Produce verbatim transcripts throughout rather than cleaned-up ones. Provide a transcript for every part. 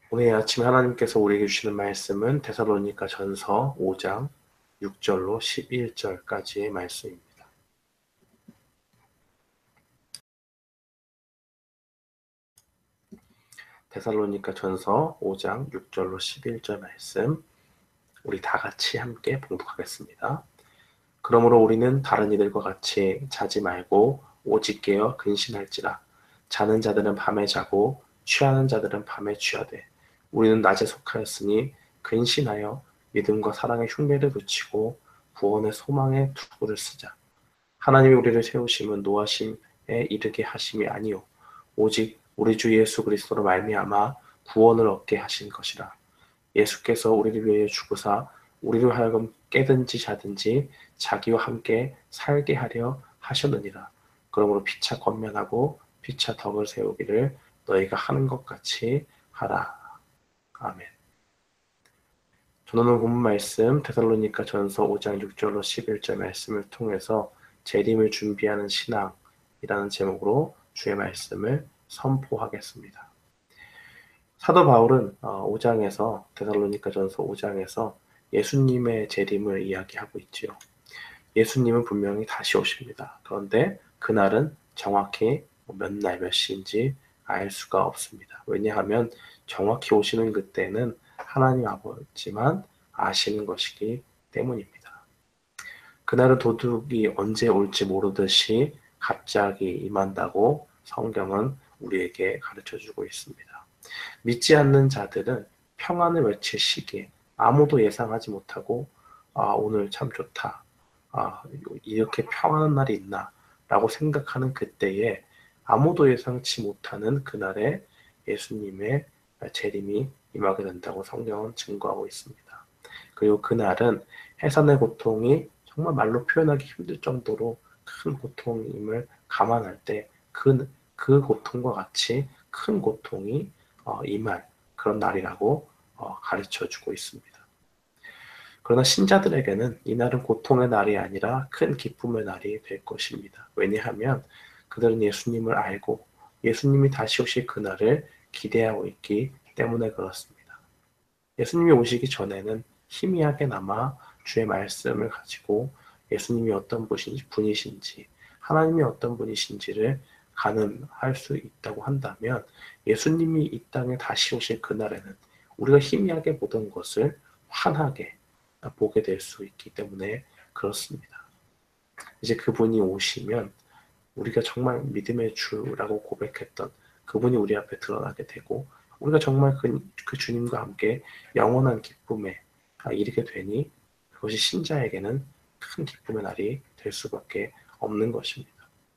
오늘 아침에 하나님께서 우리에게 주시는 말씀은 데살로니가 전서 오 장 육 절로 십일 절까지의 말씀입니다. 데살로니가 전서 오 장 육 절로 십일 절 말씀, 우리 다 같이 함께 봉독하겠습니다. 그러므로 우리는 다른 이들과 같이 자지 말고 오직 깨어 근신할지라. 자는 자들은 밤에 자고 취하는 자들은 밤에 취하되 우리는 낮에 속하였으니 근신하여 믿음과 사랑의 흉배를 붙이고 구원의 소망의 투구를 쓰자. 하나님이 우리를 세우심은 노하심에 이르게 하심이 아니요 오직 우리 주 예수 그리스도로 말미암아 구원을 얻게 하신 것이라. 예수께서 우리를 위하여 죽으사 우리로 하여금 깨든지 자든지 자기와 함께 살게 하려 하셨느니라. 그러므로 피차 권면하고 피차 덕을 세우기를 너희가 하는 것 같이 하라. 아멘. 저는 오늘 본문 말씀 데살로니가 전서 오 장 육 절로 십일 절 말씀을 통해서 재림을 준비하는 신앙이라는 제목으로 주의 말씀을 선포하겠습니다. 사도 바울은 오 장에서 데살로니가 전서 오 장에서 예수님의 재림을 이야기하고 있지요. 예수님은 분명히 다시 오십니다. 그런데 그날은 정확히 몇 날 몇 시인지 알 수가 없습니다. 왜냐하면 정확히 오시는 그때는 하나님 아버지만 아시는 것이기 때문입니다. 그날은 도둑이 언제 올지 모르듯이 갑자기 임한다고 성경은 우리에게 가르쳐주고 있습니다. 믿지 않는 자들은 평안을 외칠 시기에 아무도 예상하지 못하고 아, 오늘 참 좋다. 아, 이렇게 평안한 날이 있나? 라고 생각하는 그때에 아무도 예상치 못하는 그날에 예수님의 재림이 임하게 된다고 성경은 증거하고 있습니다. 그리고 그날은 해산의 고통이 정말 말로 표현하기 힘들 정도로 큰 고통임을 감안할 때 그, 그 고통과 같이 큰 고통이 어, 임할 그런 날이라고 어, 가르쳐주고 있습니다. 그러나 신자들에게는 이날은 고통의 날이 아니라 큰 기쁨의 날이 될 것입니다. 왜냐하면 그들은 예수님을 알고 예수님이 다시 오실 그날을 기대하고 있기 때문에 그렇습니다. 예수님이 오시기 전에는 희미하게나마 주의 말씀을 가지고 예수님이 어떤 분이신지 하나님이 어떤 분이신지를 가늠할 수 있다고 한다면 예수님이 이 땅에 다시 오실 그날에는 우리가 희미하게 보던 것을 환하게 보게 될 수 있기 때문에 그렇습니다. 이제 그분이 오시면 우리가 정말 믿음의 주라고 고백했던 그분이 우리 앞에 드러나게 되고 우리가 정말 그, 그 주님과 함께 영원한 기쁨에 이르게 되니 그것이 신자에게는 큰 기쁨의 날이 될 수밖에 없는 것입니다.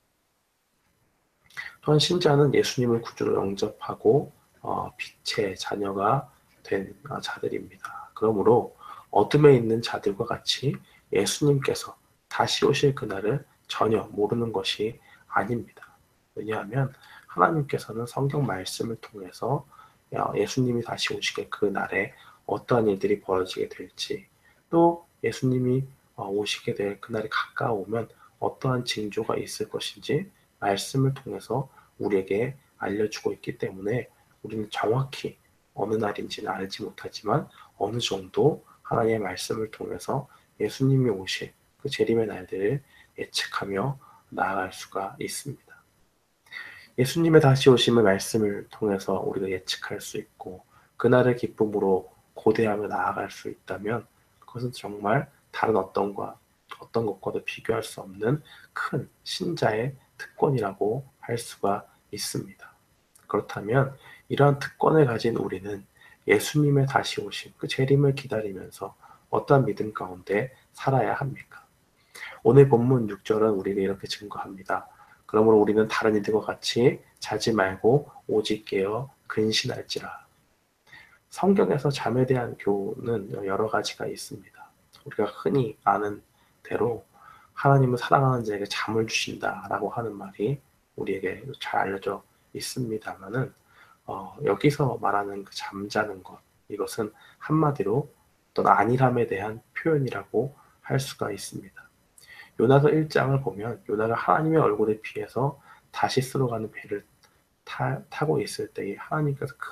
또한 신자는 예수님을 구주로 영접하고 어, 빛의 자녀가 된 자들입니다. 그러므로 어둠에 있는 자들과 같이 예수님께서 다시 오실 그날을 전혀 모르는 것이 아닙니다. 왜냐하면 하나님께서는 성경 말씀을 통해서 예수님이 다시 오시게 그날에 어떠한 일들이 벌어지게 될지 또 예수님이 오시게 될 그날이 가까우면 어떠한 징조가 있을 것인지 말씀을 통해서 우리에게 알려주고 있기 때문에 우리는 정확히 어느 날인지는 알지 못하지만 어느 정도 하나님의 말씀을 통해서 예수님이 오실 그 재림의 날들을 예측하며 나아갈 수가 있습니다. 예수님의 다시 오심의 말씀을 통해서 우리가 예측할 수 있고 그날의 기쁨으로 고대하며 나아갈 수 있다면 그것은 정말 다른 어떤과 어떤 것과도 비교할 수 없는 큰 신자의 특권이라고 할 수가 있습니다. 그렇다면 이러한 특권을 가진 우리는 예수님의 다시 오심, 그 재림을 기다리면서 어떠한 믿음 가운데 살아야 합니까? 오늘 본문 육 절은 우리에게 이렇게 증거합니다. 그러므로 우리는 다른 이들과 같이 자지 말고 오직 깨어 근신할지라. 성경에서 잠에 대한 교훈은 여러 가지가 있습니다. 우리가 흔히 아는 대로 하나님은 사랑하는 자에게 잠을 주신다라고 하는 말이 우리에게 잘 알려져 있습니다만은 어, 여기서 말하는 그 잠자는 것 이것은 한마디로 어떤 안일함에 대한 표현이라고 할 수가 있습니다. 요나서 일 장을 보면 요나가 하나님의 얼굴에 피해서 다시스로 가는 배를 타, 타고 있을 때에 하나님께서 큰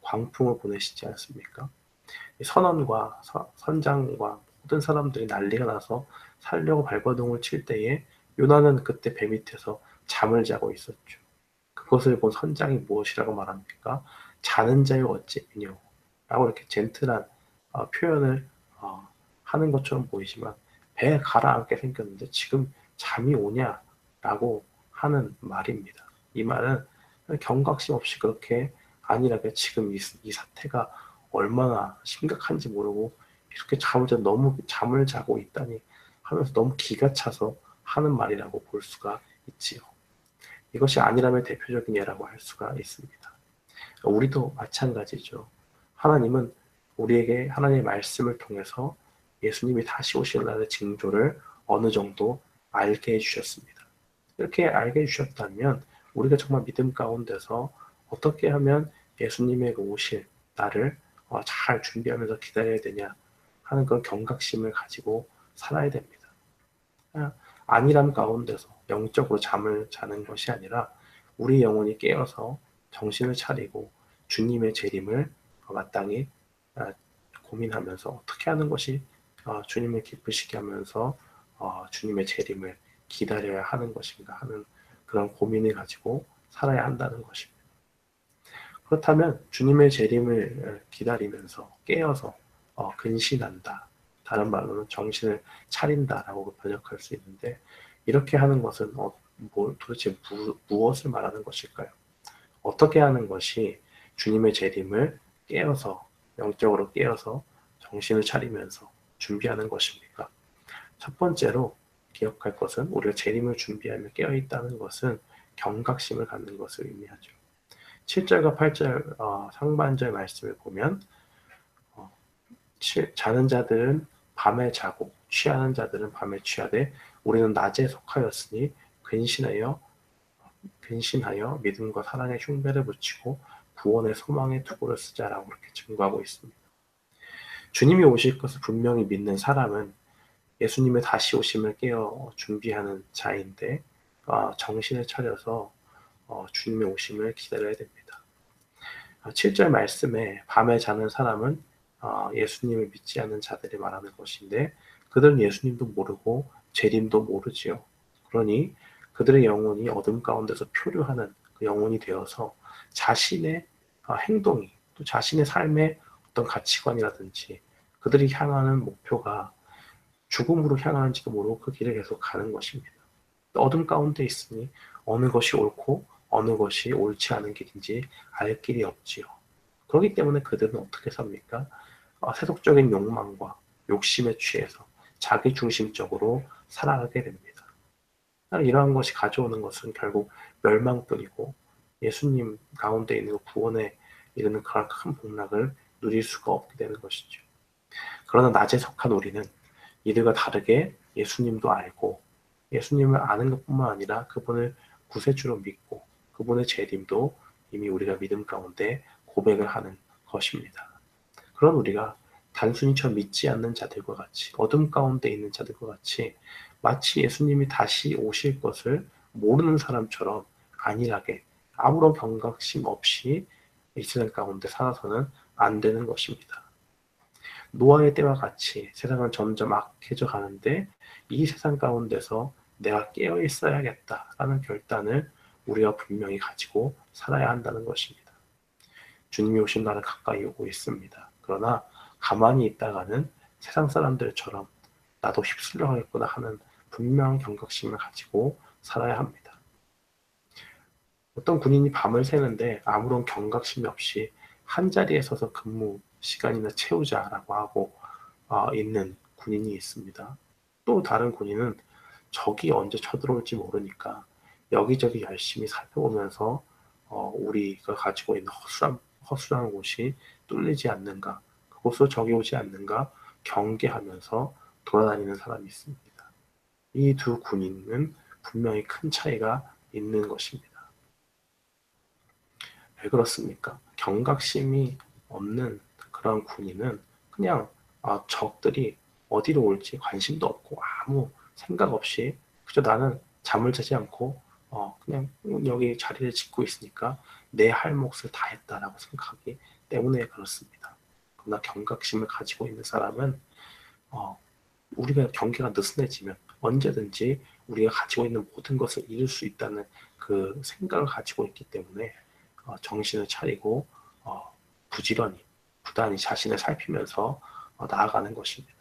광풍을 보내시지 않습니까? 선원과 서, 선장과 모든 사람들이 난리가 나서 살려고 발버둥을 칠 때에 요나는 그때 배 밑에서 잠을 자고 있었죠. 그것을 본 선장이 무엇이라고 말합니까? 자는 자여 어찌미뇨 라고 이렇게 젠틀한 어, 표현을 어, 하는 것처럼 보이지만 배에 가라앉게 생겼는데 지금 잠이 오냐라고 하는 말입니다. 이 말은 경각심 없이 그렇게 안일하게 지금 이, 이 사태가 얼마나 심각한지 모르고 이렇게 잠을 자 너무 잠을 자고 있다니 하면서 너무 기가 차서 하는 말이라고 볼 수가 있지요. 이것이 안일함의 대표적인 예라고 할 수가 있습니다. 우리도 마찬가지죠. 하나님은 우리에게 하나님의 말씀을 통해서 예수님이 다시 오실 날의 징조를 어느 정도 알게 해주셨습니다. 이렇게 알게 해주셨다면 우리가 정말 믿음 가운데서 어떻게 하면 예수님의 오실 날을 잘 준비하면서 기다려야 되냐 하는 그런 경각심을 가지고 살아야 됩니다. 안일함 가운데서 영적으로 잠을 자는 것이 아니라 우리 영혼이 깨어서 정신을 차리고 주님의 재림을 마땅히 고민하면서 어떻게 하는 것이 주님을 기쁘시게 하면서 주님의 재림을 기다려야 하는 것인가 하는 그런 고민을 가지고 살아야 한다는 것입니다. 그렇다면 주님의 재림을 기다리면서 깨어서 근신한다. 다른 말로는 정신을 차린다라고 번역할 수 있는데 이렇게 하는 것은 어, 뭐, 도대체 무, 무엇을 말하는 것일까요? 어떻게 하는 것이 주님의 재림을 깨어서 영적으로 깨어서 정신을 차리면서 준비하는 것입니까? 첫 번째로 기억할 것은 우리가 재림을 준비하며 깨어있다는 것은 경각심을 갖는 것을 의미하죠. 칠 절과 팔 절 어, 상반절 말씀을 보면 어, 치, 자는 자들은 밤에 자고 취하는 자들은 밤에 취하되 우리는 낮에 속하였으니 근신하여 근신하여 믿음과 사랑의 흉배를 붙이고 구원의 소망의 투구를 쓰자라고 그렇게 증거하고 있습니다. 주님이 오실 것을 분명히 믿는 사람은 예수님의 다시 오심을 깨어 준비하는 자인데 어, 정신을 차려서 어, 주님의 오심을 기다려야 됩니다. 어, 칠 절 말씀에 밤에 자는 사람은 어, 예수님을 믿지 않는 자들이 말하는 것인데 그들은 예수님도 모르고 재림도 모르지요. 그러니 그들의 영혼이 어둠 가운데서 표류하는 그 영혼이 되어서 자신의 어, 행동이 또 자신의 삶의 어떤 가치관이라든지 그들이 향하는 목표가 죽음으로 향하는지도 모르고 그 길을 계속 가는 것입니다. 어둠 가운데 있으니 어느 것이 옳고 어느 것이 옳지 않은 길인지 알 길이 없지요. 그렇기 때문에 그들은 어떻게 삽니까? 어, 세속적인 욕망과 욕심에 취해서 자기 중심적으로 살아가게 됩니다. 이러한 것이 가져오는 것은 결국 멸망뿐이고 예수님 가운데 있는 구원에 이르는 그런 큰 복락을 누릴 수가 없게 되는 것이죠. 그러나 낮에 속한 우리는 이들과 다르게 예수님도 알고 예수님을 아는 것뿐만 아니라 그분을 구세주로 믿고 그분의 재림도 이미 우리가 믿음 가운데 고백을 하는 것입니다. 그런 우리가 단순히 저 믿지 않는 자들과 같이 어둠 가운데 있는 자들과 같이 마치 예수님이 다시 오실 것을 모르는 사람처럼 안일하게 아무런 경각심 없이 이 세상 가운데 살아서는 안 되는 것입니다. 노아의 때와 같이 세상은 점점 악해져 가는데 이 세상 가운데서 내가 깨어 있어야겠다라는 결단을 우리가 분명히 가지고 살아야 한다는 것입니다. 주님이 오신 날은 가까이 오고 있습니다. 그러나 가만히 있다가는 세상 사람들처럼 나도 휩쓸려 가겠구나 하는 분명한 경각심을 가지고 살아야 합니다. 어떤 군인이 밤을 새는데 아무런 경각심이 없이 한자리에 서서 근무 시간이나 채우자라고 하고 어, 있는 군인이 있습니다. 또 다른 군인은 적이 언제 쳐들어올지 모르니까 여기저기 열심히 살펴보면서 어, 우리가 가지고 있는 허술한, 허술한 곳이 뚫리지 않는가, 그곳으로 적이 오지 않는가 경계하면서 돌아다니는 사람이 있습니다. 이 두 군인은 분명히 큰 차이가 있는 것입니다. 왜 그렇습니까? 경각심이 없는 그런 군인은 그냥 아, 적들이 어디로 올지 관심도 없고 아무 생각 없이 그저 나는 잠을 자지 않고 어, 그냥 여기 자리를 짓고 있으니까 내 할 몫을 다 했다라고 생각하기 때문에 그렇습니다. 그러나 경각심을 가지고 있는 사람은 어, 우리가 경계가 느슨해지면 언제든지 우리가 가지고 있는 모든 것을 잃을 수 있다는 그 생각을 가지고 있기 때문에 어, 정신을 차리고 어, 부지런히 부단히 자신을 살피면서 어, 나아가는 것입니다.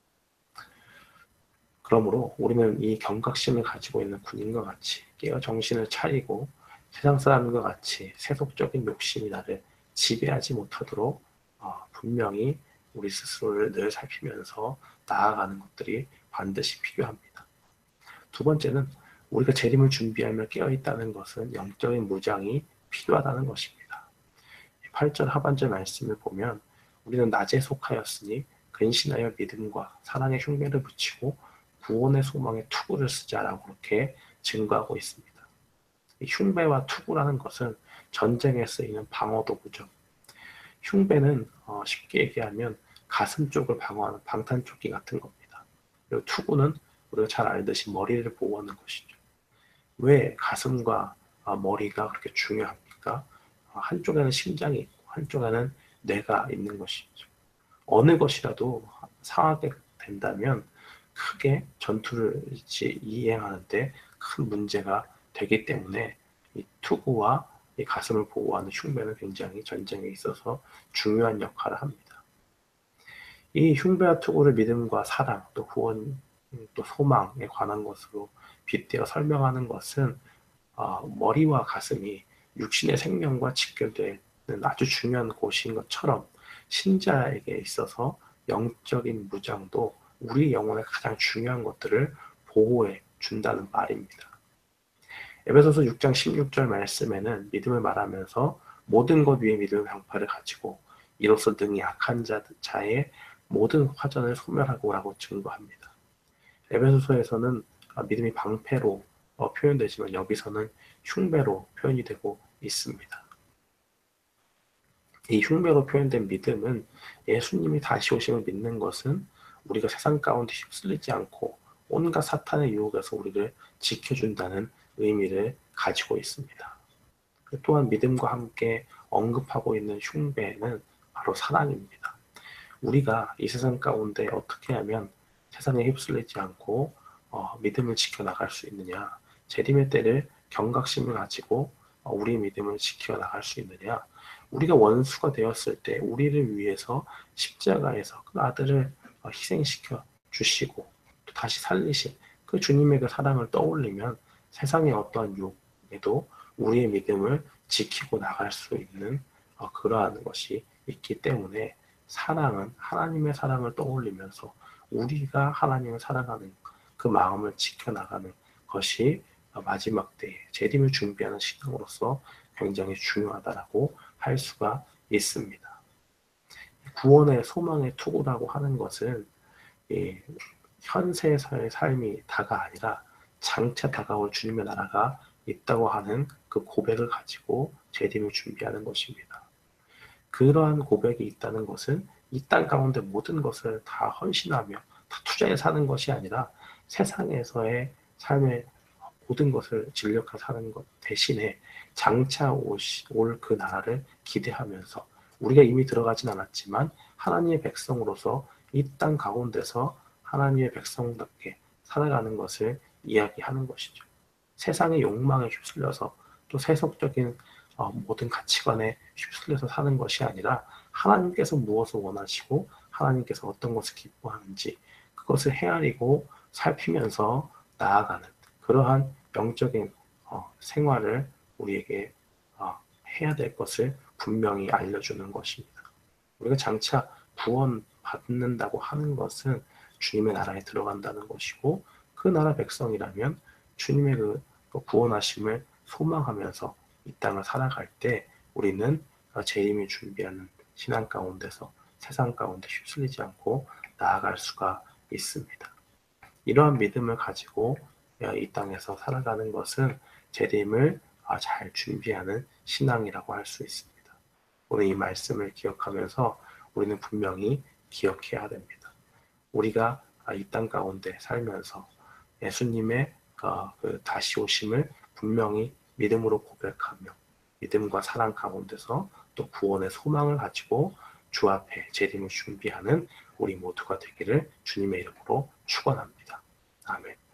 그러므로 우리는 이 경각심을 가지고 있는 군인과 같이 깨어 정신을 차리고 세상 사람과 같이 세속적인 욕심이 나를 지배하지 못하도록 어, 분명히 우리 스스로를 늘 살피면서 나아가는 것들이 반드시 필요합니다. 두 번째는 우리가 재림을 준비하며 깨어있다는 것은 영적인 무장이 필요하다는 것입니다. 팔 절 하반절 말씀을 보면 우리는 낮에 속하였으니 근신하여 믿음과 사랑의 흉배를 붙이고 구원의 소망의 투구를 쓰자라고 그렇게 증거하고 있습니다. 이 흉배와 투구라는 것은 전쟁에 쓰이는 방어 도구죠. 흉배는 어, 쉽게 얘기하면 가슴 쪽을 방어하는 방탄조끼 같은 겁니다. 그리고 투구는 우리가 잘 알듯이 머리를 보호하는 것이죠. 왜 가슴과 어, 머리가 그렇게 중요합니까? 어, 한쪽에는 심장이 있고 한쪽에는 뇌가 있는 것이죠. 어느 것이라도 상하게 된다면 크게 전투를 이행하는데 큰 문제가 되기 때문에 이 투구와 이 가슴을 보호하는 흉배는 굉장히 전쟁에 있어서 중요한 역할을 합니다. 이 흉배와 투구를 믿음과 사랑, 또 구원, 또 소망에 관한 것으로 빗대어 설명하는 것은 어, 머리와 가슴이 육신의 생명과 직결되는 아주 중요한 곳인 것처럼 신자에게 있어서 영적인 무장도 우리 영혼의 가장 중요한 것들을 보호해 준다는 말입니다. 에베소서 육 장 십육 절 말씀에는 믿음을 말하면서 모든 것 위에 믿음의 방파를 가지고 이로써 등이 약한 자, 자의 모든 화전을 소멸하고 라고 증거합니다. 에베소서에서는 믿음이 방패로 어, 표현되지만 여기서는 흉배로 표현이 되고 있습니다. 이 흉배로 표현된 믿음은 예수님이 다시 오심을 믿는 것은 우리가 세상 가운데 휩쓸리지 않고 온갖 사탄의 유혹에서 우리를 지켜준다는 의미를 가지고 있습니다. 또한 믿음과 함께 언급하고 있는 흉배는 바로 사랑입니다. 우리가 이 세상 가운데 어떻게 하면 세상에 휩쓸리지 않고 어, 믿음을 지켜나갈 수 있느냐, 재림의 때를 경각심을 가지고 어, 우리의 믿음을 지켜나갈 수 있느냐, 우리가 원수가 되었을 때 우리를 위해서 십자가에서 그 아들을 어, 희생시켜 주시고 또 다시 살리신 그 주님의 그 사랑을 떠올리면 세상의 어떠한 유혹에도 우리의 믿음을 지키고 나갈 수 있는 어, 그러한 것이 있기 때문에 사랑은 하나님의 사랑을 떠올리면서 우리가 하나님을 사랑하는 그 마음을 지켜나가는 것이 마지막 때에 재림을 준비하는 신앙으로서 굉장히 중요하다라고 할 수가 있습니다. 구원의 소망의 투구라고 하는 것은 이 현세에서의 삶이 다가 아니라 장차 다가올 주님의 나라가 있다고 하는 그 고백을 가지고 재림을 준비하는 것입니다. 그러한 고백이 있다는 것은 이 땅 가운데 모든 것을 다 헌신하며 다 투자해 사는 것이 아니라 세상에서의 삶의 모든 것을 진력하 사는 것 대신에 장차 올 그 나라를 기대하면서 우리가 이미 들어가진 않았지만 하나님의 백성으로서 이 땅 가운데서 하나님의 백성답게 살아가는 것을 이야기하는 것이죠. 세상의 욕망에 휩쓸려서 또 세속적인 어, 모든 가치관에 휩쓸려서 사는 것이 아니라 하나님께서 무엇을 원하시고 하나님께서 어떤 것을 기뻐하는지 그것을 헤아리고 살피면서 나아가는 그러한 영적인 어, 생활을 우리에게 어, 해야 될 것을 분명히 알려주는 것입니다. 우리가 장차 구원 받는다고 하는 것은 주님의 나라에 들어간다는 것이고 그 나라 백성이라면 주님의 그 구원하심을 소망하면서 이 땅을 살아갈 때 우리는 재림이 준비하는 신앙 가운데서 세상 가운데 휩쓸리지 않고 나아갈 수가 있습니다. 이러한 믿음을 가지고 이 땅에서 살아가는 것은 재림을 잘 준비하는 신앙이라고 할 수 있습니다. 오늘 이 말씀을 기억하면서 우리는 분명히 기억해야 됩니다. 우리가 이 땅 가운데 살면서 예수님의 그 다시 오심을 분명히 믿음으로 고백하며 믿음과 사랑 가운데서 또 구원의 소망을 가지고 주 앞에 재림을 준비하는 우리 모두가 되기를 주님의 이름으로 축원합니다. 아멘.